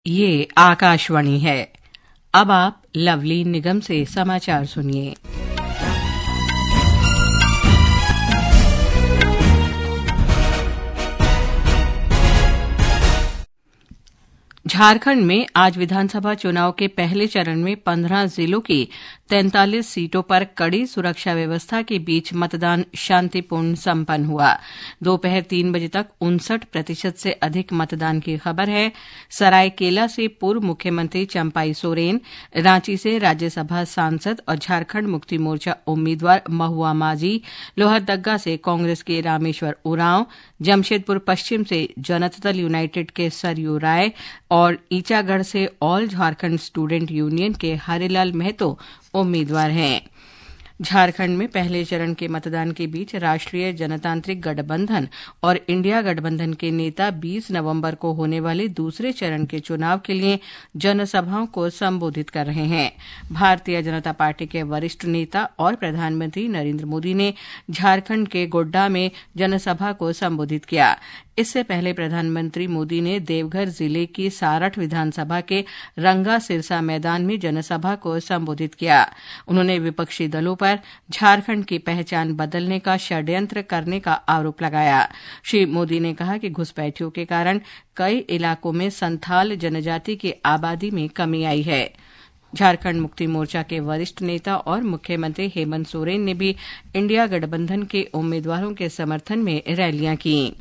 ये आकाशवाणी है। अब आप लवली निगम से समाचार सुनिए। झारखंड में आज विधानसभा चुनाव के पहले चरण में 15 जिलों की 43 सीटों पर कड़ी सुरक्षा व्यवस्था के बीच मतदान शांतिपूर्ण संपन्न हुआ। दोपहर 3 बजे तक 59% से अधिक मतदान की खबर है। सरायकेला से पूर्व मुख्यमंत्री चंपाई सोरेन, रांची से राज्यसभा सांसद और झारखंड मुक्ति मोर्चा उम्मीदवार महुआ माझी, लोहरदग्गा से कांग्रेस के रामेश्वर उरांव, जमशेदपुर पश्चिम से जनता दल यूनाइटेड के सरयू राय और ईचागढ़ से ऑल झारखंड स्टूडेंट यूनियन के हरिलाल महतो उम्मीदवार हैं। झारखंड में पहले चरण के मतदान के बीच राष्ट्रीय जनतांत्रिक गठबंधन और इंडिया गठबंधन के नेता 20 नवंबर को होने वाले दूसरे चरण के चुनाव के लिए जनसभाओं को संबोधित कर रहे हैं। भारतीय जनता पार्टी के वरिष्ठ नेता और प्रधानमंत्री नरेंद्र मोदी ने झारखंड के गोड्डा में जनसभा को संबोधित किया। इससे पहले प्रधानमंत्री मोदी ने देवघर जिले की सारठ विधानसभा के रंगा सिरसा मैदान में जनसभा को संबोधित किया। उन्होंने विपक्षी दलों पर झारखंड की पहचान बदलने का षड्यंत्र करने का आरोप लगाया। श्री मोदी ने कहा कि घुसपैठियों के कारण कई इलाकों में संथाल जनजाति की आबादी में कमी आई है। झारखंड मुक्ति मोर्चा के वरिष्ठ नेता और मुख्यमंत्री हेमंत सोरेन ने भी इंडिया गठबंधन के उम्मीदवारों के समर्थन में रैलियां की।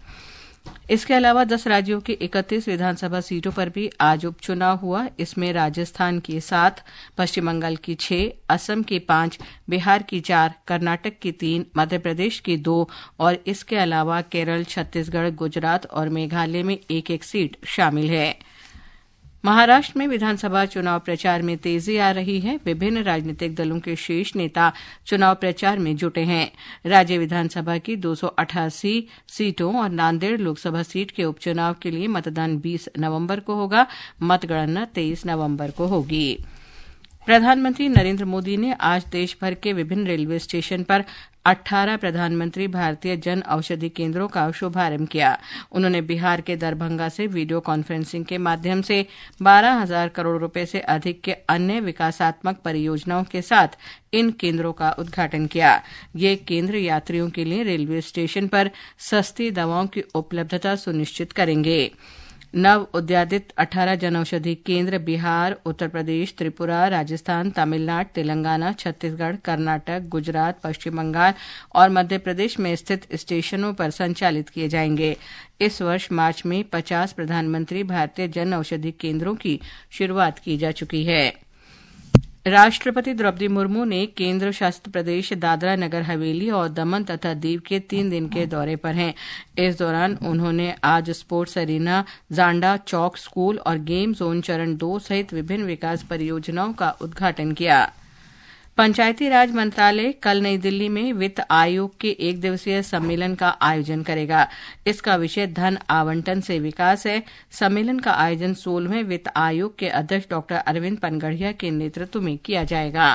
इसके अलावा 10 राज्यों की 31 विधानसभा सीटों पर भी आज उपचुनाव हुआ। इसमें राजस्थान की 7, पश्चिम बंगाल की 6, असम की 5, बिहार की 4, कर्नाटक की 3, मध्य प्रदेश की 2 और इसके अलावा केरल, छत्तीसगढ़, गुजरात और मेघालय में एक एक सीट शामिल है। महाराष्ट्र में विधानसभा चुनाव प्रचार में तेजी आ रही है। विभिन्न राजनीतिक दलों के शीर्ष नेता चुनाव प्रचार में जुटे हैं। राज्य विधानसभा की 288 सीटों और नांदेड़ लोकसभा सीट के उपचुनाव के लिए मतदान 20 नवंबर को होगा। मतगणना 23 नवंबर को होगी। प्रधानमंत्री नरेंद्र मोदी ने आज देश भर के विभिन्न रेलवे स्टेशन पर 18 प्रधानमंत्री भारतीय जन औषधि केंद्रों का शुभारंभ किया। उन्होंने बिहार के दरभंगा से वीडियो कॉन्फ्रेंसिंग के माध्यम से 12,000 करोड़ रुपए से अधिक के अन्य विकासात्मक परियोजनाओं के साथ इन केंद्रों का उद्घाटन किया। ये केंद्र यात्रियों के लिए रेलवे स्टेशन पर सस्ती दवाओं की उपलब्धता सुनिश्चित करेंगे। नव उद्यादित 18 जनऔषधि केंद्र बिहार, उत्तर प्रदेश, त्रिपुरा, राजस्थान, तमिलनाडु, तेलंगाना, छत्तीसगढ़, कर्नाटक, गुजरात, पश्चिम बंगाल और मध्य प्रदेश में स्थित स्टेशनों पर संचालित किए जाएंगे। इस वर्ष मार्च में 50 प्रधानमंत्री भारतीय जन औषधि केंद्रों की शुरुआत की जा चुकी है। राष्ट्रपति द्रौपदी मुर्मू ने केंद्र शासित प्रदेश दादरा नगर हवेली और दमन तथा दीव के 3 दिन के दौरे पर हैं। इस दौरान उन्होंने आज sports arena, Janda Chowk school और गेम जोन चरण 2 सहित विभिन्न विकास परियोजनाओं का उद्घाटन किया। पंचायती राज मंत्रालय कल नई दिल्ली में वित्त आयोग के 1 दिवसीय सम्मेलन का आयोजन करेगा। इसका विषय धन आवंटन से विकास है। सम्मेलन का आयोजन 16वें वित्त आयोग के अध्यक्ष डॉ अरविंद पनगढ़िया के नेतृत्व में किया जाएगा।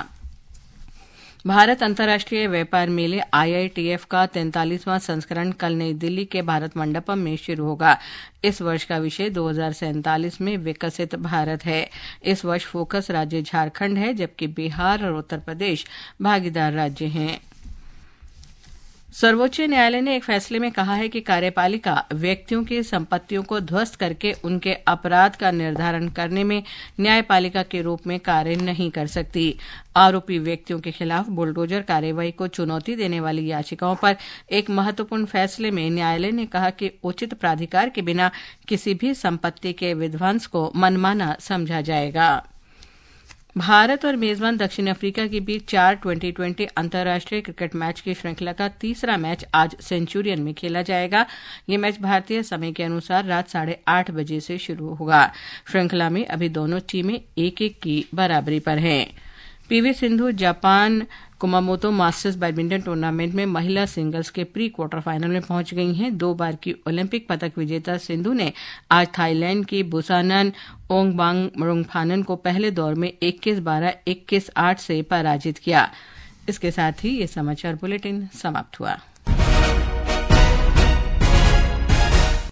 भारत अंतर्राष्ट्रीय व्यापार मेले IITF का 43वां संस्करण कल नई दिल्ली के भारत मंडपम में शुरू होगा। इस वर्ष का विषय 2047 में विकसित भारत है। इस वर्ष फोकस राज्य झारखंड है, जबकि बिहार और उत्तर प्रदेश भागीदार राज्य हैं। सर्वोच्च न्यायालय ने एक फैसले में कहा है कि कार्यपालिका व्यक्तियों की संपत्तियों को ध्वस्त करके उनके अपराध का निर्धारण करने में न्यायपालिका के रूप में कार्य नहीं कर सकती। आरोपी व्यक्तियों के खिलाफ बुलडोजर कार्रवाई को चुनौती देने वाली याचिकाओं पर एक महत्वपूर्ण फैसले में न्यायालय ने कहा कि उचित प्राधिकार के बिना किसी भी संपत्ति के विध्वंस को मनमाना समझा जाएगा। भारत और मेजबान दक्षिण अफ्रीका के बीच 4 2020 अंतर्राष्ट्रीय क्रिकेट मैच की श्रृंखला का तीसरा मैच आज सेंचुरियन में खेला जाएगा। ये मैच भारतीय समय के अनुसार रात 8:30 बजे से शुरू होगा। श्रृंखला में अभी दोनों टीमें 1-1 की बराबरी पर हैं। PV Sindhu Japan Kumamoto masters badminton tournament में महिला सिंगल्स के प्री क्वार्टर फाइनल में पहुंच गई हैं। 2 बार की ओलंपिक पदक विजेता सिंधु ने आज थाईलैंड की बुसानन ओंगबांग को पहले दौर में 21-12, 21-8 से पराजित किया। इसके साथ ही ये समाचार बुलेटिन समाप्त हुआ।